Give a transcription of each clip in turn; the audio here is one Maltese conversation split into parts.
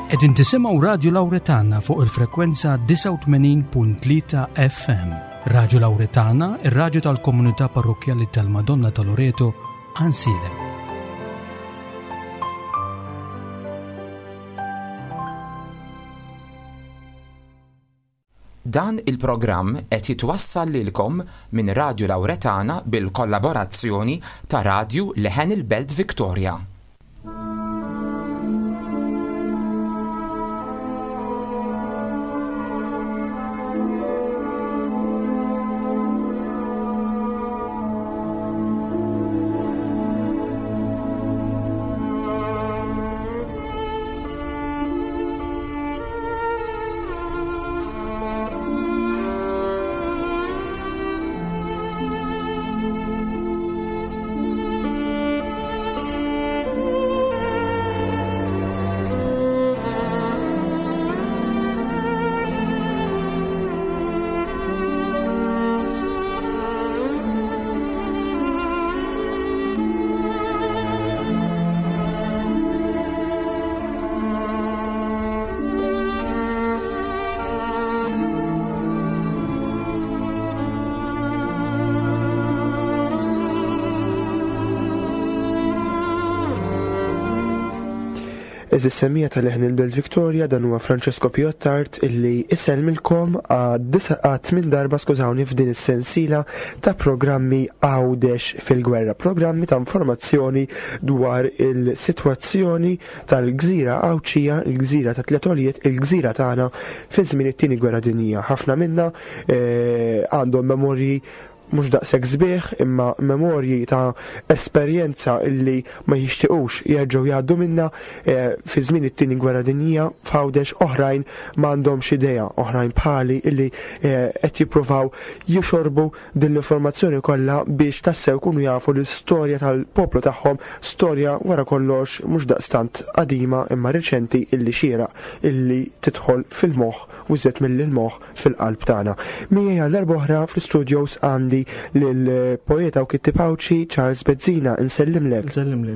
Qegħdin tisimgħu Radju Lawretana fuq il-frekwenza 89.3 FM. Radju Lawretana, ir-radju tal-Komunità Parrokjali tal-Madonna ta' Loreto, Ansilem. Dan il-programm qed jitwassal lilkom minn Radju Lawretana bil-kollaborazzjoni ta' Radju Leħen il-Belt Victoria. Is-semmija tal-Leħen il-Belt Victoria dan huwa Francesco Piottart illi isellmilkom għad 8 darba f'din is-sensiela ta' programmi Għawdex fil-gwerra, programmi ta' informazzjoni dwar il-sitwazzjoni tal-Gżira Għawċija, il-Gżira ta' Tletolijiet, il-Gżira tagħna fi żmien it-tieni gwerra dinjija. Ħafna minna għandhom memorji mhux daqshekk sbieħ imma memorji ta' esperjenza illi ma jixtiequx jerġgħu jgħaddu minnha fi żmien it-tieni gwerra dinjija f'Għawdex, oħrajn m'għandhomx idea, oħrajn bħali illi qed jippruvaw jixorbu din l-informazzjoni kollha biex tassew jkunu jafu l-istorja tal-poplu tagħhom, storja wara kollox mhux daqstant qadima imma riċenti illi xieraq illi tidħol fil-moħħ u żied mill-moħħ fil-qalb tagħna. Miegħi għal oħra fl-istudios għandi lill-poeta u kittib Għawċi Charles Bezzina, insellimlek.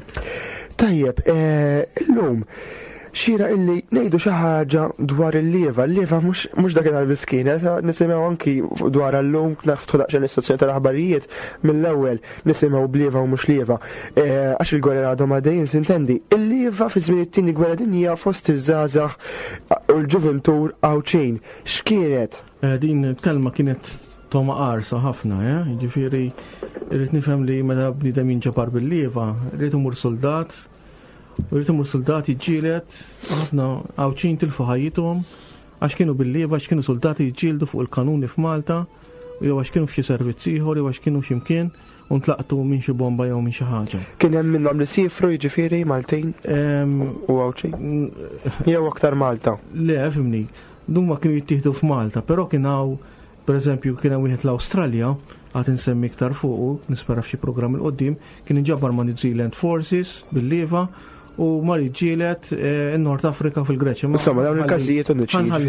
Tajjeb, illum xira illi ngħidu xi ħaġa dwar il-lieva. Il-lieva mhux dak il-miskin, nisimgħu anki dwar illum naftħu daqsxejn l-istazzjoni tal-aħbarijiet mill-ewwel nisimgħu b'lieva u mhux lieva. Għax il-gwerra għadhom għaddejjin s'intendi. Il-lieva fi żmien it-tieni gwerra dinjija fost iż-żgħażagħ u l-ġuventur Għawċin. X'kienet? Din kelma kienet toma qarsa ħafna, ġifieri irrid nifhem li meta bniedem jinġabar bil-lieva, rrid imur soldat, u rrid imur soldat jiġġieled, ħafna Għawċin tilfu ħajjithom għax kienu bil-lieva, għax kienu soldati jiġġieldu fuq il-kanuni f'Malta, jew għax kienu f'xi servizz ieħor, jew għax kienu x'imkien u ntlaqtu minn xi bomba jew minn xi ħaġa. Kien hemm minnhom li sifru jiġifieri Maltin u Għawċin? Jew aktar Malta? Le, fimni, duma kienu jittieħdu f'Malta, però kien hawn pereżempju kien hemm wieħed l-Awstralja għad insemmi iktar fuqu, nispera f'xi programm il-qoddim, kien inġabbar ma' New Zealand Forces bil-lieva u mar jiġġieled in-Nord Afrika fil-Greċja. Insomma, dawn il-każijiet u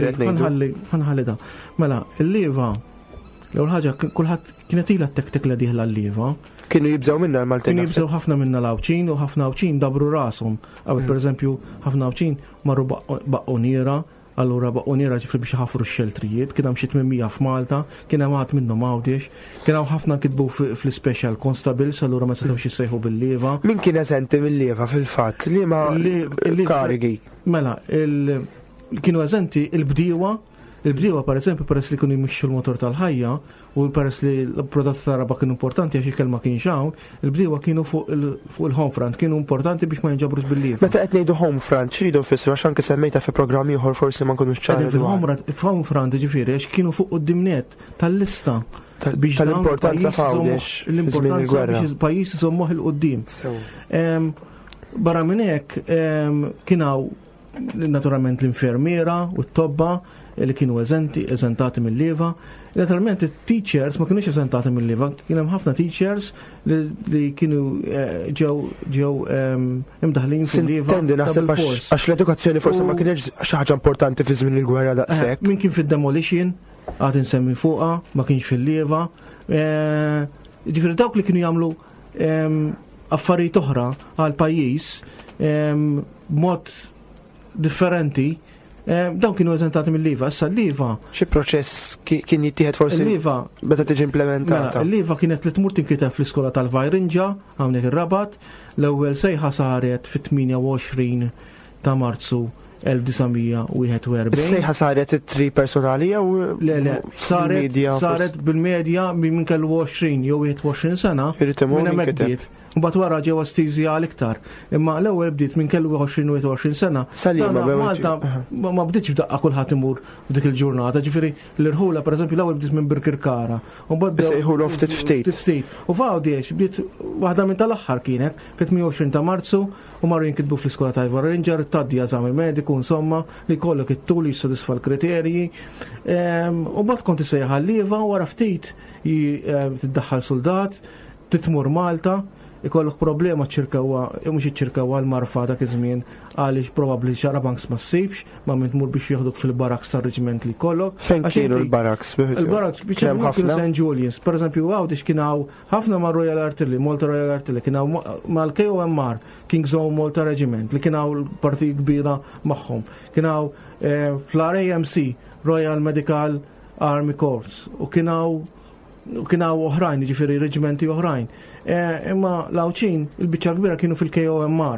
ħanħalli da. Mela, il-lieva l-ewwel ħaġa kulħadd kienet ilha tek la diħla l-lieva. Kienu jibżgħu minnha l-Maltin. Kienu jibżgħu ħafna minnha l-Għawċin u ħafna Għawċin dabru rashom. Qabel pereżempju ħafna Għawċin marru baqqoniera. Allura baqqoniera ġifri biex ħafru x-xeltrijiet, kien hemm xi 800 f'Malta, kien hemm għad minnhom Għawdex, kien hemm ħafna kitbu fl-Special Constables, allura ma setgħux jissejħu bil-lieva. Min kien eżenti mill-lieva fil-fatt? Liema karigi? Mela, kienu eżenti il-bdiewa pereżempju peress li kienu jmixxu l-motor tal-ħajja u peress li l-prodotti tar-raba kienu importanti għax il-kelma kien xawn, il-bdiewa kienu fuq il-home front, kienu importanti biex ma jinġabrux bil-lieva. Meta qed ngħidu home front, x'ridu nfissru għax anke semmejta fi programmi ieħor forsi ma nkunux ċari. Fil-home front ġifieri għax kienu fuq qudiemniet tal-lista tal-importanza f'Għawdex l-importanza biex il-pajjiż iżommuh il-qudiem. Barra minn hekk kien hawn naturalment l-infermiera u t-tobba li kienu eżentati mill-lieva. Naturalment il-teachers ma kienux eżentati mill-lieva, kien hemm ħafna teachers li kienu ġew imdaħlin fil-lieva. Naħseb għax l-edukazzjoni forsi ma kienx xi ħaġa importanti fi żmien il-gwerra daqshekk. Min kien fid-demolition għad insemmi fuqha, ma kienx fil-lieva. Ġifieri dawk li kienu jagħmlu affarijiet oħra għal pajjiż mod differenti, dawn kienu eżentati mill-IVA. Issa l-IVA. Xi proċess kien jittieħed forsi l-IVA beda tiġi implementata? L-IVA kienet li tmur tinkiteb fl-iskola tal-Vajrinġa hawnhekk ir-Rabat. L-ewwel sejħa saret fit-28 ta' Marzu 1941. Is-sejħa saret it-tri personali jew le saret bil-medja minn kellu 20 jew 21 sena minn hemmhekk bdiet. Mbagħad wara ġew stiżi għal iktar. Imma l-ewwel bdiet minn kellu 20 u 21 sena. Malta ma bdietx f'daqqa kulħadd imur f'dik il-ġurnata, ġifieri l-irħula pereżempju l-ewwel bdiet minn Birkirkara. U mbagħad sejħulu ftit. U f'għawdiex bdiet waħda minn tal-aħħar kienet fit-28 ta' Marzu u marru jinkitbu fl-iskola ta' Vajrinġa tgħaddi eżam il-mediku insomma li jkollok it-tul jissodisfa l-kriterji. U mbagħad kont isejħa l-IVA wara ftit tiddaħħal soldat, titmur Malta. Ikollok problema ċirkawa, mhux iċċirkawa l-marfa dak iż-żmien għaliex probabbli xarabanks ma ssibx, ma minn tmur biex jieħduk fil-baraks tar-reġiment li jkollok. Fejn kienu l-baraks? Il-baraks biex kienu St. Julius. Pereżempju għawdix kien hawn ħafna ma' Royal Artillery, Malta Royal Artillery, kien hawn mal-KOMR, King's Own Malta Regiment, li kien hawn parti kbira magħhom. Kien hawn fl-RAMC, Royal Medical Army Corps, u kien hawn oħrajn, ġifieri reġimenti oħrajn. Imma l-Awċin il-biċċa kbira kienu fil-KOMR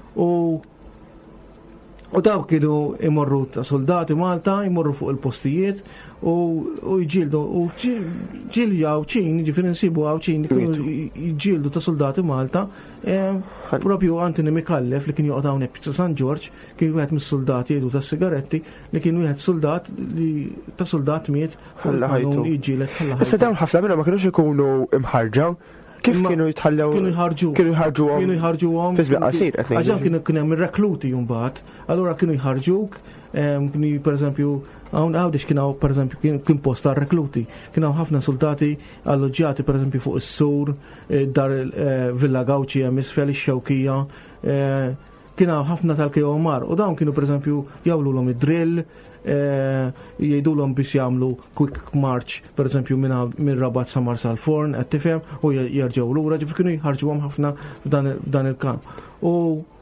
u daw kienu imorru ta' soldati Malta, imorru fuq il-postijiet u jġildu u ġilja Awċin, ġifieri nsibu Awċin kienu jġildu ta' soldati Malta. Propju Antoni Mikallef li kien joqgħod hawnhekk sa' San George kien wieħed mis-soldati jgħidu tas-sigaretti li kien wieħed soldat ta' soldat miet ħallu jiġġieled ħalla. Issa dawn ħafna minnhom ma kinux ikunu imħarġaw. Kif kienu jitħallew? Kienu jħarġuhom. Fisbiq qasir qed ngħid. Għaxan kienu hemm ir-rekluti mbagħad. Allura kienu jħarġuk, kienu pereżempju hawn għawdex kien hawn pereżempju kien post tar-rekluti. Kien hawn ħafna soldati alloġġjati pereżempju fuq is-sur, dar Villa Gawċi hemm isfel ix-Xewkija. Kien hawn ħafna tal-KOMR u dawn kienu pereżempju jagħmluhom id-drill, jgħidulhom biex jagħmlu quick march pereżempju minn Rabat sa Marsa l-Forn qed tifhem u jerġgħu lura ġifieri kienu jħarġuhom ħafna f'dan il-kamp. U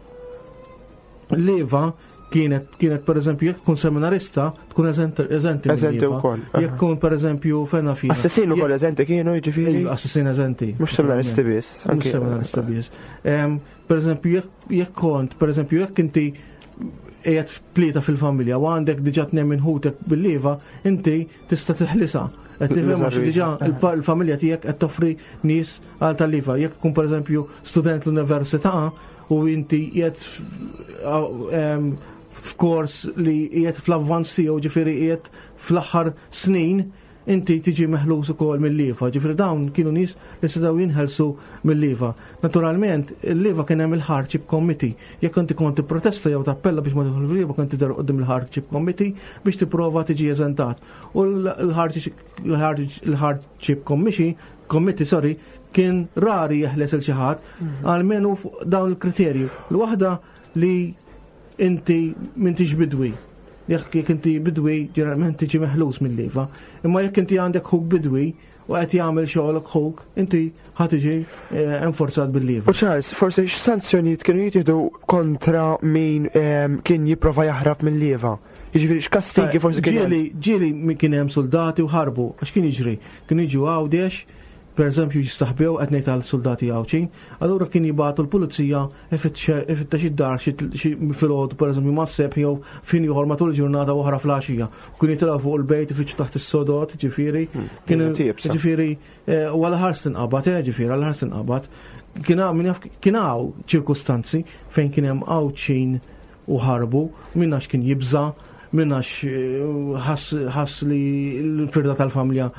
l-IVA kienet pereżempju jekk tkun seminarista tkun eżenti wkoll. Jekk tkun pereżempju fejn fi. Assassin ukoll eżenti kienu jiġifieri. Assassin eżenti. Mhux seminaristi biss. Mhux seminaristi biss. Pereżempju jekk kont pereżempju jekk inti qiegħed tlieta fil-familja u għandek diġà tnejn minn ħutek bil-lieva, inti tista' tiħlisa. Qed tifhem għax diġà il-familja tiegħek qed toffri nies għal tal-lieva. Jekk tkun pereżempju student l-università u inti qiegħed f'kors li qiegħed fl-avvanz tiegħu ġifieri qiegħed fl-aħħar snin, inti tiġi meħlus ukoll mill-lieva. Ġifieri dawn kienu nies li setgħu jinħelsu mill-lieva. Naturalment, il-lieva kien hemm il-hardship committee. Jekk inti kont protesta jew tappella biex ma tidħol fil-lieva kont tidher qudiem il-hardship committee biex tipprova tiġi eżentat. U l-hardship committee kien rari jeħles il xi ħadd għalmenu dawn il-kriterju. L-waħda li inti m'intix bidwi. Jekk inti bidwi ġeneralment tiġi meħlus mill-lieva, imma jekk inti għandek ħuk bidwi u qed jagħmel xogħolok ħuk, inti ħad tiġi enforzat bil-lieva. U Charles, forsi x'sanzjonijiet kienu jittieħdu kontra min kien jipprova jaħrab mill-lieva? Jiġifieri x'kastigi forsi kien ġieli kien hemm soldati u ħarbu, għax kien jiġri? Kienu jiġu għawdex, pereżempju jistaħbew qed ngħid għall-soldati Awċin, allura kien jibgħatu l-pulizija ifittex id-dar xi filgħodu pereżempju masseb jew fin ieħor matul il-ġurnata oħra fl-għaxija. Kien jitilgħu fuq il-bejt ifittxu taħt is-sodot, ġifieri. Ġifieri u għal-ħars tinqabad, ġifieri għal-ħars tinqabad. Kien hawn ċirkustanzi fejn kien hemm Awċin u ħarbu, minnax kien jibża, minnax ħass li l-firda tal-familja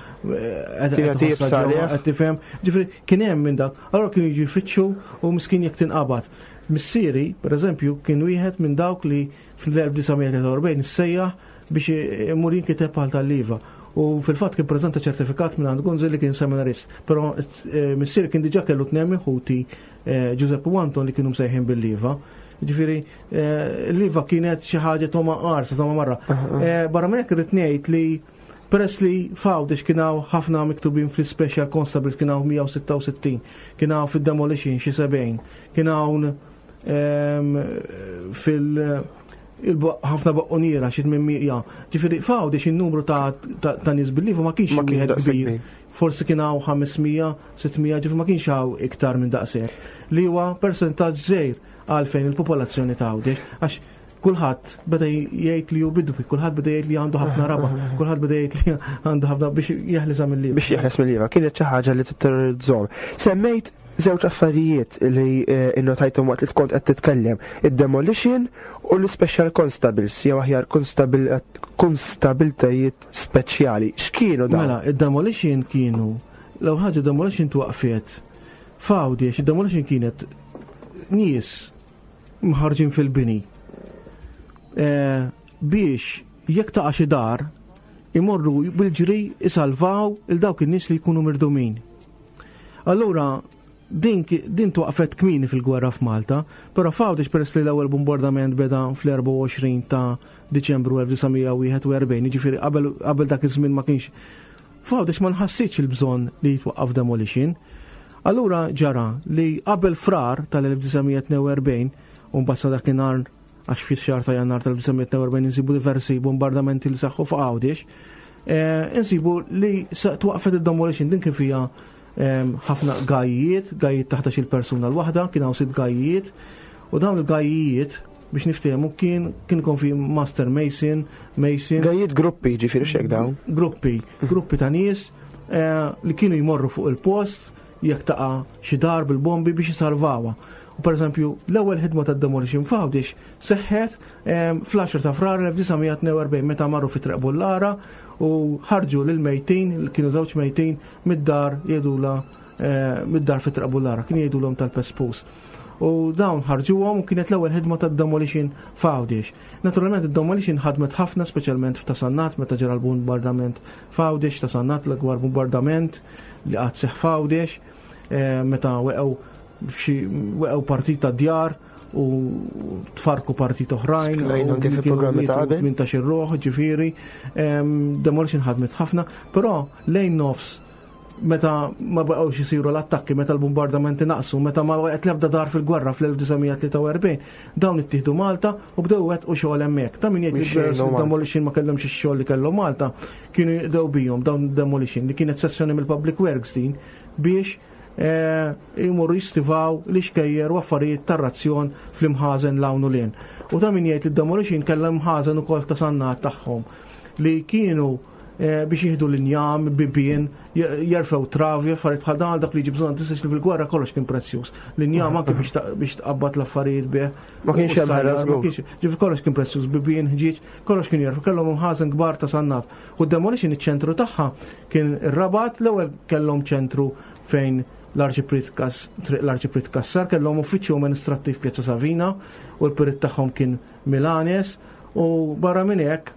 qed tifhem. Ġifieri kien hemm minn dak. Allura kienu jiġu jfittxu u miskin jekk tinqabad. Missieri, pereżempju, kien wieħed minn dawk li fl-1943 issejjaħ biex imur jinkiteb bħal tal-lieva. U fil-fatt kien preżenta ċertifikat minn għand Gonzi li kien seminarist. Però missieri kien diġà kellu tnejn ħuti Giuseppe u Anton li kienu msejħin bil-lieva. Ġifieri l-lieva kienet xi ħaġa toma qarsa toma marra. Barra minn hekk irid ngħid li peress li f'għawdex kien hawn ħafna miktubin fl-Special Constables kien hawn 166, kien hawn fid-demolition xi 70, kien hawn ħafna baqqoniera xi 800. Ġifieri f'Għawdex in-numru ta' nies bil-livu ma kienx wieħed kbir. Forsi kien hawn 500, 600, ġifieri ma kienx hawn iktar minn daqshekk. Li huwa persentaġġ żgħir għalfejn il-popolazzjoni ta' Għawdex għax kulħadd beda jgħid li hu bidwi, kulħadd beda jgħid li għandu ħafna raba, kulħadd beda jgħid li għandu ħafna biex jeħles mill-lieva. Biex jeħles mill-lieva, kienet xi ħaġa li titterżom. Semmejt żewġ affarijiet li innotajthom waqt li tkun qed titkellem, id-demolition u l-special constables, jew aħjar konstabiltajiet speċjali. X'kienu dan? Mela, id-demolition kienu l-ewwel ħaġa demolition twaqfiet f'Għawdex, id-demolition kienet nies mħarġin fil-bini. Biex jekk taqa' xi dar imorru bil-ġri isalvaw il-dawk in-nies li jkunu mirdumin. Allura din twaqfet kmieni fil-gwerra f'Malta, però f'Għawdex peress li l-ewwel bombardament beda fl-24 ta' Diċembru 1941, jiġifieri qabel dak iż-żmien ma kienx f'Għawdex ma nħassitx il-bżonn li jitwaqqaf demolition. Allura ġara li qabel frar tal-1942 u mbagħad dakinhar għax fix-xahar ta' Jannar tal-1942 insibu diversi bombardamenti li saħħu f'Għawdex, insibu li twaqfet id-demolition din kien fiha ħafna gajjiet taħta xi persuna l-waħda, kien hawn 6 gajjiet, u dawn il-gajjiet biex niftehmu kien ikun fi Master Mason. Gajjiet gruppi ġifieri x'hekk dawn? Gruppi ta' nies li kienu jmorru fuq il-post jekk taqa' xi dar bil-bombi biex jisalvawha. U pereżempju l-ewwel ħidma tad-demolition f'Għawdex seħħet fl-10 ta' frar 1942 meta marru fi Treq Bullara u ħarġu lil mejtin li kienu żewġ mejtin mid-dar jgħidula mid-dar fi Treq Bullara, kien jgħidulhom tal-Pespus. U dawn ħarġuhom u kienet l-ewwel ħidma tad-demolition f'Għawdex. Naturalment id-demolition ħadmet ħafna speċjalment f'Tasannat meta ġara l-bombardament f'Għawdex, Tasannat l-akbar bombardament li qatt seħħ f'Għawdex meta weqgħu partit ta' djar u tfarku partit oħrajn minn ta' xirroħ ġifieri demolition ħadmet ħafna, però lejn nofs meta ma baqgħux isiru l-attakki, meta l-bombardamenti naqsu, meta ma waqgħet l-ebda dar fil-gwerra fl-1943, dawn ittieħdu Malta u bdew wettqu xogħol hemmhekk. Ta' min jgħid li demolition ma kellhomx ix-xogħol li kellhom Malta, kienu jibdew bihom dawn demolition li kienet sessjoni mill-Public Works din biex jmurru jistivaw li xkejjer u affarijiet tar-razzjon fl-imħażen lawnu lin. U ta' min jgħid li d-demolition kellhom imħażen ukoll Tasannat tagħhom li kienu biex jieħdu l-injam, bibien, jerfew travi, affarijiet bħal dan dak li ġib bżonn tistax li fil-gwerra kollox kien prezzjuż. L-injam anke biex tqabbad l-affarijiet bih. Ma kienx hemm ħares ġifi kollox kien prezzjuż, bibien, ħġieġ, kollox kien jerfu, kellhom imħażen kbar Tasannat. U d-demolition iċ-ċentru tagħha kien ir-Rabat, l-ewwel kellhom ċentru fejn l-Arċiprit Kassar, kellhom uffiċċju amministrattiv Pjazza Savina u l-perit tagħhom kien Milanes u barra minn hekk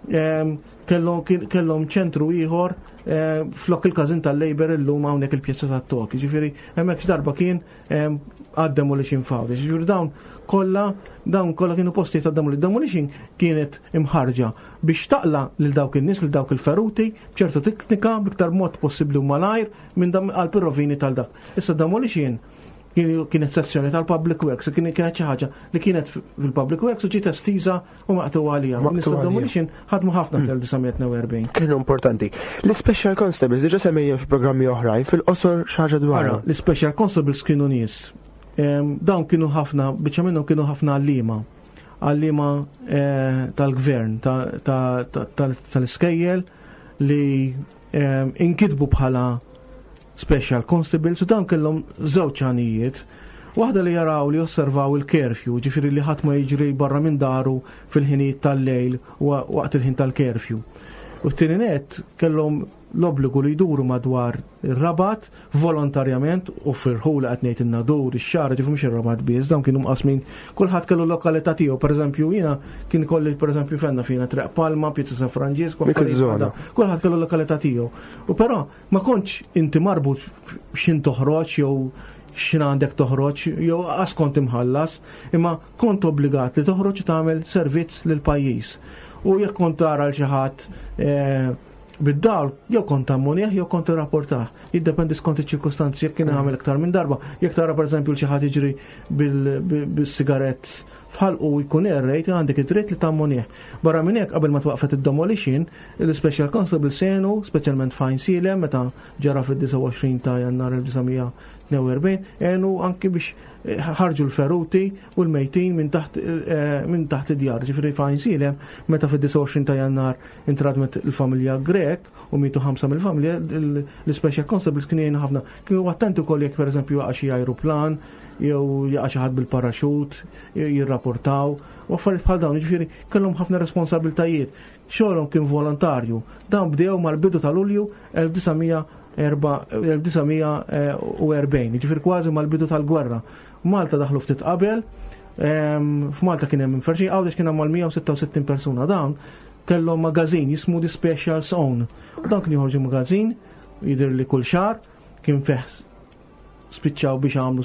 kellhom ċentru ieħor flok il-każin tal-Labor illum hawnhekk il-Pjazza tat-Tok. Ġifieri hemmhekk x'darba kien għad-demolition f'Għawdex. Ġifieri dawn kollha kienu postijiet tad-demolition kienet imħarġa biex taqla lil dawk in-nies lil dawk il-feruti b'ċertu teknika b'iktar mod possibbli u malajr minn għall-pirrovini tal-dak. Issa demolition kienet sezzjoni tal-Public Works, kienet xi ħaġa li kienet fil-Public Works u ġiet estiża u maqtuwa għalija. Demolition ħadmu ħafna fl-1942. Kienu importanti. L-Special Constables diġà semmejjem f'programmi oħrajn fil-qosor xi ħaġa dwarha. L-Special Constables kienu nies. Dawn kienu ħafna, biċċa minnhom kienu ħafna għallima tal-gvern tal-iskejjel li inkitbu bħala Special Constables u dan kellhom żewġ għanijiet. Waħda li jaraw li osservaw il-curfew, ġifieri li ħadd ma jiġri barra minn daru fil-ħinijiet tal-lejl waqt il-ħin tal-curfew. U t-tieni nett kellhom l-obbligu li jduru madwar ir-Rabat volontarjament u firħula qed ngħid in-nadur, ix-xara ġifu mhux ir-Rabat biss, dawn kienu mqasmin kulħadd kellu lokalità tiegħu. Pereżempju jiena kien kolli pereżempju fenna fina Treq Palma, Pjazza San Franġisku, kulħadd kellu lokalità tiegħu. U però ma kontx inti marbut x'in toħroġ jew x'in għandek toħroġ jew qas kont imħallas, imma kont obbligat li toħroġ tagħmel servizz lil pajjiż. U jekk kont tara l xi ħadd bid-dawl, jew kont ammonjah jew kont irrapportah. Jiddependi skont iċ-ċirkustanzi jekk kien għamel iktar minn darba. Jekk tara pereżempju xi ħadd jiġri bis-sigarett jitħalqu jkun errejt għandek id-dritt li tammonih. Barra minn hekk qabel ma twaqfet id-demolition, il-Special Constable senu, speċjalment f'Ħajn Silem, meta ġara fid-29 ta' Jannar 1942, għenu anki biex ħarġu l-feruti u l-mejtin minn taħt id-djar. Ġifri f'Ħajn Silem, meta fid-29 ta' Jannar intradmet il-familja Grek u mitu 5 mill-familja, l-Special Constables kienu attenti wkoll jekk pereżempju jaqa' xi ajruplan, jew jaqa' xi ħadd bil-paraxut, jirrapportaw, u affarijiet bħal dawn, ġifieri kellhom ħafna responsabiltajiet. Xogħolhom kien volontarju. Dawn bdew mal-bidu ta' Lulju 1940, ġifieri kważi mal-bidu tal-gwerra. Malta daħlu ftit qabel, f'Malta kien hemm inferxi, Għawdex kien hemm mal-166 persuna dawn kellhom magażin jismu The Special Zone. Dawn kien joħorġu magażin, jidher li kull xahar kien fih spiċċaw biex għamlu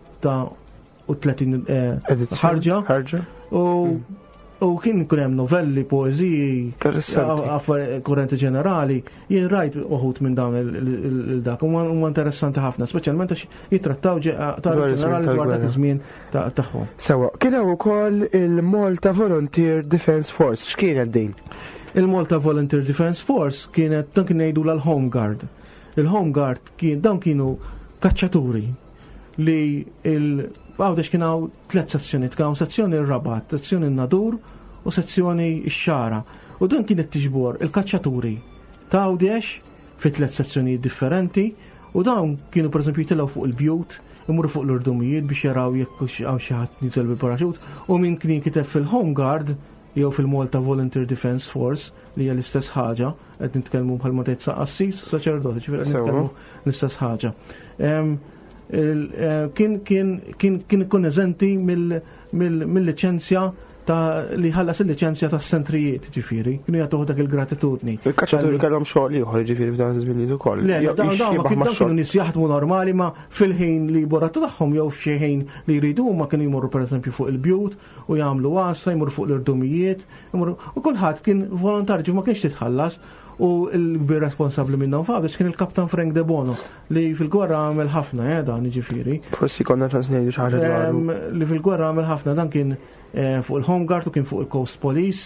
36 ħarġa u kien kun hemm novelli, poeżiji, kurrenti ġenerali, jien rajt uħut minn dawn il-dak, huma interessanti ħafna, speċjalment għax jittrattaw ġenerali dwar dak iż-żmien tagħhom. Sewa, kien hemm ukoll il-Malta Volunteer Defence Force, x'kienet din? Il-Malta Volunteer Defence Force kienet dan kien ngħidula l-Home Guard. Il-Home Guard dawn kienu kaċċaturi li Għawdex kien hawn 3 sezzjonijiet, kien sezzjoni r-Rabat, sezzjoni n-Nadur u sezzjoni x-Xara. U dan kienet tiġbor il-kaċċaturi ta' Għawdex fi 3 sezzjonijiet differenti u dawn kienu pereżempju jitilgħu fuq il-bjut, imorru fuq l-irdumijiet biex jaraw jekk hawn xi ħadd niżel bil-paraxut u min kien kiteb fil-Home Guard jew fil-Malta Volunteer Defence Force li hija l-istess ħaġa, qed nitkellmu bħalma tgħid Assis, saċerdoti, ġifieri qed nitkellmu l-istess ħaġa. Kien ikun eżenti mill-liċenzja li ħallas il-liċenzja tas-sentrijiet, ġifieri, kienu jagħtuh dak il-gratitudni. Il-kaċċaturi kellhom xogħol ieħor ġifieri f'dan iż-żmien ukoll. Le, dawn kienu nies jaħdmu normali ma fil-ħin li jborra tagħhom jew f'xi ħin li jridu huma kienu jmorru pereżempju fuq il-bjut u jagħmlu wasa, jmorru fuq l-irdumijiet, u kulħadd kien volontarju ma kienx titħallas. U l-kbir responsabbli minnhom f'Għawdex kien il-Kaptan Frank De Bono li fil-gwerra għamel ħafna dan jiġifieri. Forsi konna ċans ngħidu xi ħaġa dwaru. Li fil-gwerra għamel ħafna dan kien fuq il-Home Guard u kien fuq il-Coast Police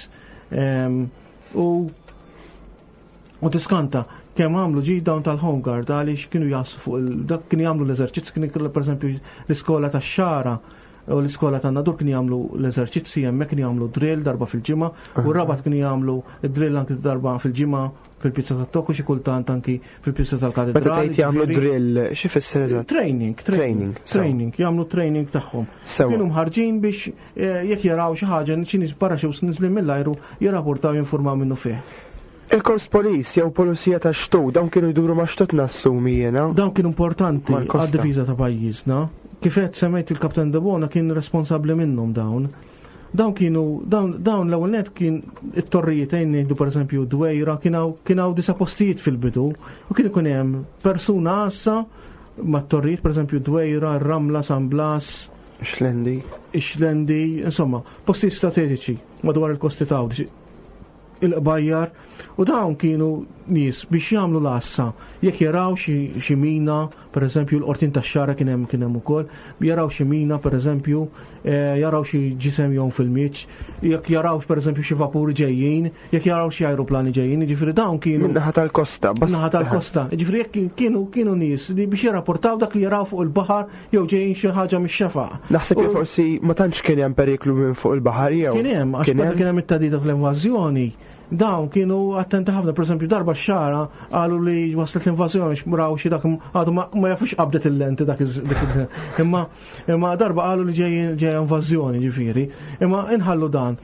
u tiskanta kemm għamlu dawn tal-Home Guard għaliex kienu jassu fuq dak kienu jagħmlu l-eżerċizz kien pereżempju l-iskola tax-Xara u l-iskola ta' Nadur kien jagħmlu l-eżerċizzi hemmhekk kien jagħmlu drill darba fil-ġimgħa u r-Rabat kien jagħmlu drill anke darba fil-ġimgħa fil-pizza tat-Tokku xi kultant anki fil-pizza tal-Katedrali. Meta tgħid jagħmlu drill, xi fisser eżatt? Training, jagħmlu training tagħhom. Kienu mħarġin biex jekk jaraw xi ħaġa xi nies paraxux niżlin mill-ajru jirrapportaw jinformaw minnu fih. Il-Corps Police jew Pulizija ta' Xtut dawn kienu jduru ma' Xtut nassumi jiena. Dawn kienu importanti għad-diviża ta' pajjiżna. Kifet semmejt il-Kaptan De Bono kien responsabbli minnhom dawn. Dawn l-ewwel net kien it-torrijiet ngħidu pereżempju Dwejra kien hawn disa postijiet fil-bidu u kien ikun hemm persuna għassa mat-torrijiet pereżempju Dwejra, Ramla, San Blas, Ixlendi, insomma, postijiet strateġiċi madwar il-kosti ta' il-qbajjar u dawn kienu nies biex jagħmlu l-assa jekk jaraw xi mina pereżempju l-qortin tax-Xara kien hemm ukoll jaraw xi mina pereżempju jaraw xi ġisem jew fil-miċ jekk jaraw pereżempju xi vapuri ġejjin jekk jaraw xi ajruplani ġejjin jiġifieri dawn kienu naħa tal-kosta jiġifieri jekk kienu nies li biex jirrapportaw dak li jaraw fuq il-baħar jew ġejjin xi ħaġa mix-xefaq. Naħseb li forsi ma tantx kien hemm periklu minn fuq il-baħar jew kien hemm għax kien hemm it-tadida fl-invażjoni. Dawn kienu attenti ħafna, pereżempju darba x-Xara qalu li waslet l-invażjoni x'mraw xi dak għadu ma jafux qabdet il-lenti dak imma darba qalu li ġejja invażjoni ġifieri. Imma inħallu dan.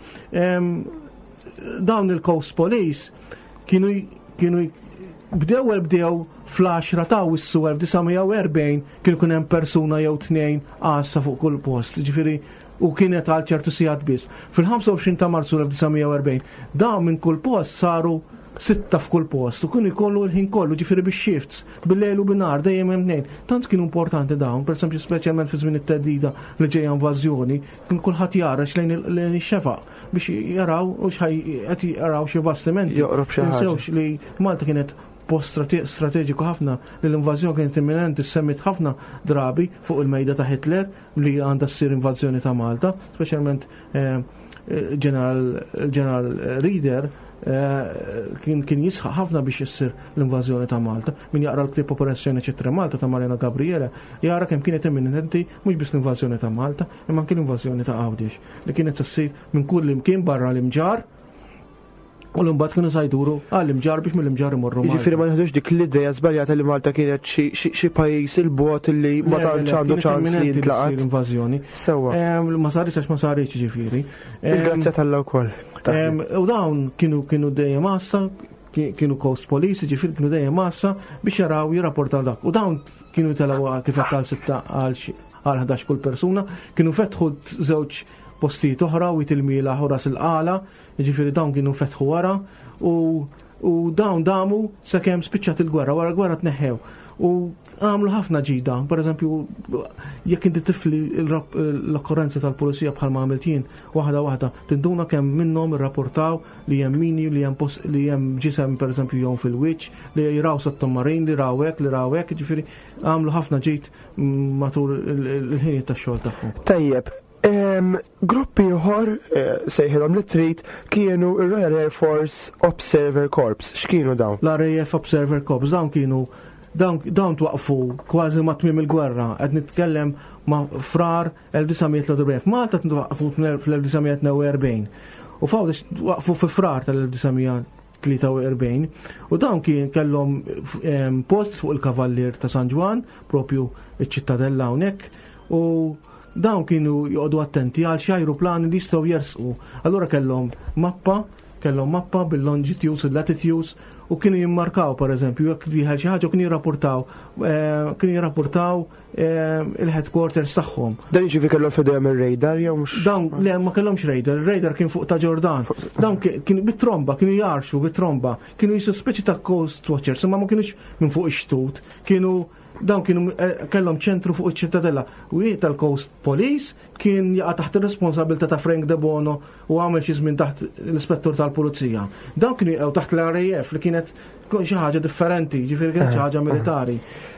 Dawn il-Coast Police kienu bdew fl-10 ta' Wissu 1940 kienu kun hemm persuna jew tnejn għassa fuq kull post, ġifieri u kienet għal ċertu sigħat biss. Fil-25 ta' Marzu 1940 dawn minn kull post saru 6 f'kull post u kienu jkollu l-ħin kollu ġifieri bix-shifts bil-lejl u bin-nar dejjem hemm tnejn. Tant kienu importanti dawn, pereżempju speċjalment fi żmien it-teddida li ġejja invażjoni, kien kulħadd jara x'lejn ix-xefaq biex jaraw u qed jaraw xi bastimenti. Joqrob xi ħaġa. Li Malta kienet post strateġiku ħafna li l-invażjoni kienet imminenti semmit ħafna drabi fuq il-mejda ta' Hitler li għandha ssir invażjoni ta' Malta. Malta, speċjalment General Reader kien jisħaq ħafna biex jissir l-invażjoni ta' Malta. Min jaqra l-klip Operazzjoni Ċitra Malta ta' Mariana Gabriele jara kemm kienet imminenti mhux biss l-invażjoni ta' Malta, imma anke l-invażjoni ta' Għawdex li kienet issir minn kull imkien barra l-imġar u l-imbagħad kienu sajduru għall-imġar biex mill-imġar imorru Malta. Jiġifieri ma nħedux dik l-idea żbaljata li Malta kienet xi pajjiż il-bot li ma tantx għandu ċans li jintlaqat l-invażjoni. Sewwa. Ma saritx għax ma saritx ġifieri. Il-grazzja tal-Alla wkoll. U dawn kienu dejjem massa, kienu Coast Police, ġifir kienu dejjem massa biex jaraw jirrapportaw dak. U dawn kienu telaw kif għal 6 għal 11 kull persuna, kienu fetħu żewġ postijiet oħra u jitilmila ħoras il-qala, ġifiri dawn kienu fetħu wara u dawn damu sakemm spiċċat il-gwerra, wara l-gwerra tneħħew. U għamlu ħafna ġida, per eżempju, jekk inti tifli l-okkorrenza tal-pulizija bħalma għamilt jien waħda tinduna kemm minnhom irrapportaw li hemm mini li hemm ġisem per eżempju jew fil-wiċċ, li jiraw sottomarin, li rawek, ġifieri għamlu ħafna ġid matul il-ħinijiet tax-xogħol tagħhom. Tajjeb. Gruppi uħor sejħilhom li trid kienu il-Royal Air Force Observer Corps. X'kienu dawn? L-RAF Observer Corps dawn kienu dawn twaqfu kważi ma' tmiem il-gwerra, qed nitkellem ma' frar 1943. Malta twaqfu fl-1942. U fawdex twaqfu fi frar tal-1943 u dawn kien kellhom post fuq il-Kavallier ta' San Ġwan, propju iċ-ċittadella hawnhekk, u dawn kienu joqogħdu attenti għal xi ajruplani li jistgħu jersqu. Allura kellhom mappa bil-longitudes, il-latitudes u kienu jimmarkaw, per eżempju, jekk diħel xi ħaġa kienu jirrapportaw il-headquarters tagħhom. Dan jiġifieri kellhom fidejhom ir-radar jew mhux? Dawn le ma kellhomx radar, ir-radar kien fuq ta' Ġordan. Dawn kienu bit-tromba, kienu jarxu bit-tromba, kienu jisospeċi ta' coast watchers, imma ma kienux minn fuq ix-xtut, dawn kienu kellhom ċentru fuq iċ-ċittadella. U tal-Coast Police kien jaqa' taħt ir-responsabilità ta' Frank De Bono u għamel xi żmien taħt l-ispettur tal-Pulizija. Dawn kienu jaqgħu taħt l-RAF li kienet xi ħaġa differenti, ġifieri kienet xi ħaġa militari.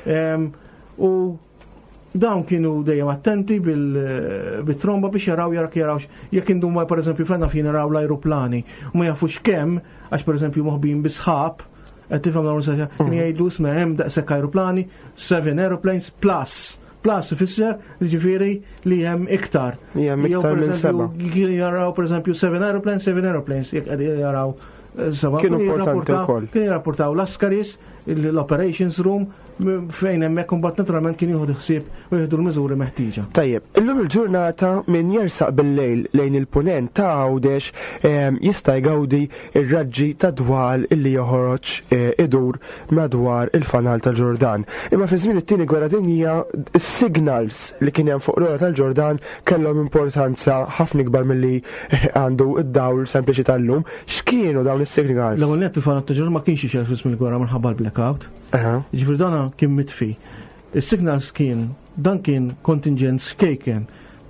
U dawn kienu dejjem attenti bit-tromba biex jaraw jekk induma pereżempju fenna fin jaraw l-ajruplani u ma jafux kemm għax pereżempju moħbin bisħab tifhem dawn is-sejja kien jgħidu isma' hemm daqshekk ajruplani, 7 aeroplanes plus ifisser ġifieri li hemm iktar. Hemm iktar minn 7. Jaraw pereżempju 7 aeroplanes jekk qegħdin jaraw kienu importanti wkoll. Kien jirrapportaw l-askaris, l-operations room fejn hemmhekk imbagħad naturalment kien jieħdu ħsieb u jieħdu l-miżuri meħtieġa. Tajjeb, illum il-ġurnata min jersaq bil-lejl lejn il-punent ta' Għawdex jista' jgawdi ir-raġġi ta' dwal illi joħroġ idur madwar il-fanal tal-Ġordan. Imma fi żmien it-tieni gwerra dinjija is-signals li kien hemm fuq l-ora tal-Ġordan kellhom importanza ħafna ikbar milli għandu id-dawl sempliċi tal-lum. X'kienu dawn is-signals? L-ewwel nett il-fanal tal-Ġordan ma kienx ixel fi żmien il-gwerra minħabba l-blackout. Ġifir dana kien mitfi. Il-signals kien contingent xkejken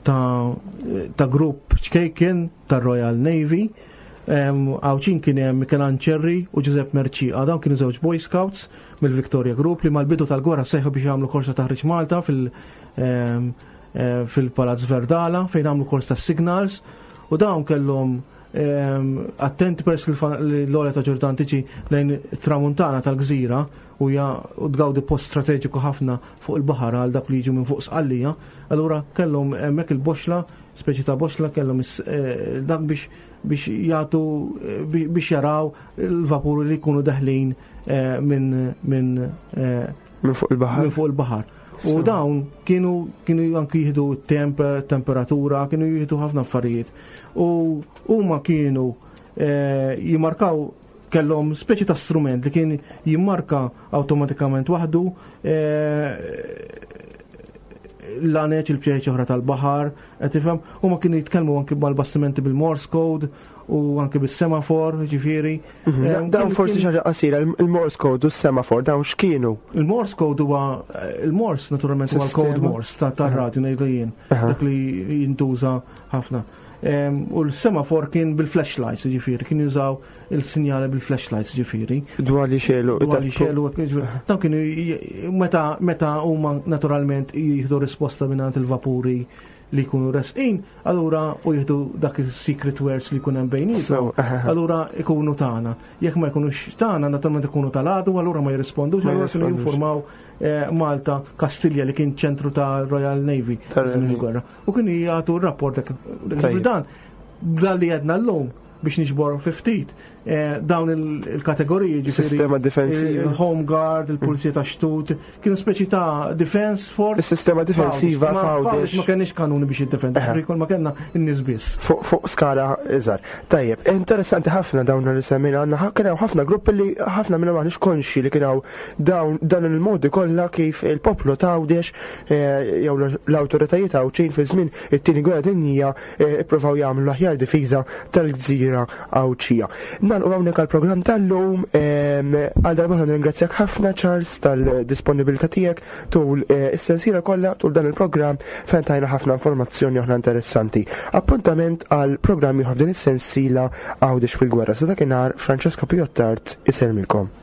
ta' grupp xkejken ta' Royal Navy, għawċin kien hemm Mikelan Ċerri u Giuseppe Merċiqa, dawn kienu żewġ Boy Scouts mill-Victoria Group li mal-bidu tal-gwerra sejħu biex jagħmlu korsa taħriġ Malta fil-Palazz Verdala fejn għamlu kors ta' signals u dawn kellhom attenti peress l-olja ta' Ġordan tiġi lejn tramuntana tal-gżira u tgawdi post strateġiku ħafna fuq il-baħar għal dak li jiġu minn fuq sqallija, allura kellhom hemmhekk il-boxla, speċi ta' boxla kellhom dak biex jagħtu biex jaraw il-vapuri li jkunu daħlin minn fuq il-baħar. U dawn kienu anki jieħdu temperatura, kienu jieħdu ħafna affarijiet. U huma kienu jimmarkaw kellhom speċi ta' strument li kien jimmarka awtomatikament waħdu l-għaneċ il-bċeċ oħra tal-baħar, tifhem, huma kienu jitkellmu anki mal-bastimenti bil-Morse code u anke bis-semafor, ġifieri. Dawn forsi xi ħaġa qasira, il-Morse code u s-semafor dawn x'kienu? Il-Morse code huwa il-Morse naturalment huwa l-code Morse tar-radju ngħidu jien, dak li jintuża ħafna. U l-semafor kien bil-flashlights, ġifieri, kien jużaw il-sinjali bil-flashlights, ġifieri. Dwar li xelu. Dawn kienu meta huma naturalment jieħdu risposta mingħand il-vapuri li jkunu resqin, allura u jieħdu dak il-secret words li jkun hemm bejnietom, allura ikunu tagħna. Jekk ma jkunux tagħna, naturalment ikunu tal-għadu, allura ma jirrispondux, allura kienu jinformaw Malta Kastilja li kien ċentru ta' Royal Navy tal-gwerra. U kienu jagħtu r-rapport dan li għedna l-lum biex nixbor 50 dawn il-kategoriji sistema difensiva, il-Home Guard, il-Pulizija ta' Xtut, kienu speċi ta' defense force. Il-sistema difensiva fawdex. Ma kienx kanuni biex jiddefendu, ma kienna n-nies biss. Fuq skala iżgħar. Tajjeb, interessanti ħafna dawn li semmejna, għandna kien ħafna gruppi li ħafna minnhom maħniex konxi li kienu dan il-modi kollha kif il-poplu ta' Għawdex jew l-awtoritajiet Għawċin fi żmien it-tieni gwerra dinjija ippruvaw jagħmlu l-aħjar difiża tal-Gżira Għawċija. Nagħlqu hawnhekk għall-programm tal-lum, għal darba ringrazzjak ħafna Charles tal-disponibilità tiegħek tul is-sensiela kollha tul dan il-programm fejn tajna ħafna informazzjoni oħra interessanti. Appuntament għal programm ieħor din is-sensiela Għawdex fil-gwerra. Sa dakinhar Francesco Piottart iselmilkom.